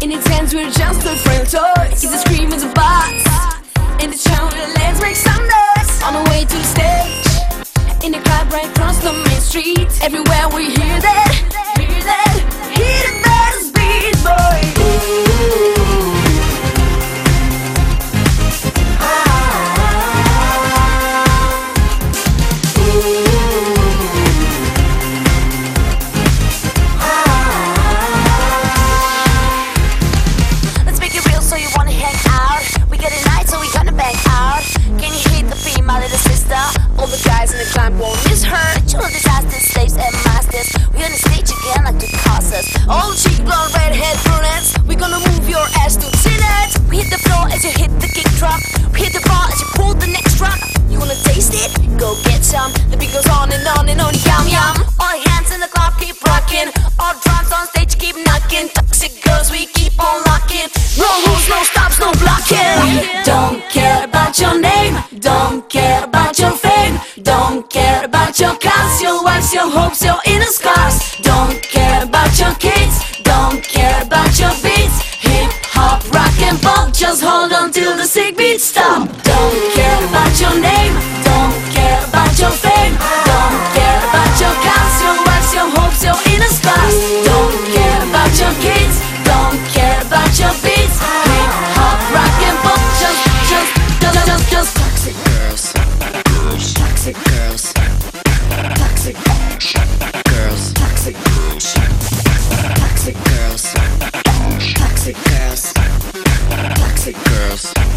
In its hands we're just a friend toy. It's a scream, it's a box. In the shower, let's make some noise. On the way to the stage, in the club right across the main street. Everywhere we hear that, hear that, hear the bass beat, boy. Let's make it real, so you wanna hang out. We get it night, so we gonna bang out. Can you hit the beat, my little sister? All the guys in the club won't miss her. True disasters, slaves and masters. We on the stage again like the causes. All cheek, blonde, redhead, brunettes. We gonna move your ass to tonight. We hit the floor as you hit the kick drum. We hit the bar as you pull the next drum. You wanna taste it? Go get some. The beat goes on and on and on. Yum yum. All hands in the club keep rocking. All drums on stage keep knocking. Toxic girls, we keep on locking. No rules, no stops, no blocking. We don't care about your name. Don't care about your fame. Don't care about your cars, your wives, your hopes, your inner scars. Don't care about your kids. Don't care about your beats. Hip hop, rock and pop. Just hold on till the sick beats stop. Don't care about your name. Don't care about your fame. Don't care about your cars, your wives, your hopes, your inner scars. Don't care about your kids. Don't care about your beats. Hip hop, rock and pop. Just Toxic girls, toxic girls, toxic girls, toxic girls, toxic girls, toxic girls, toxic girls.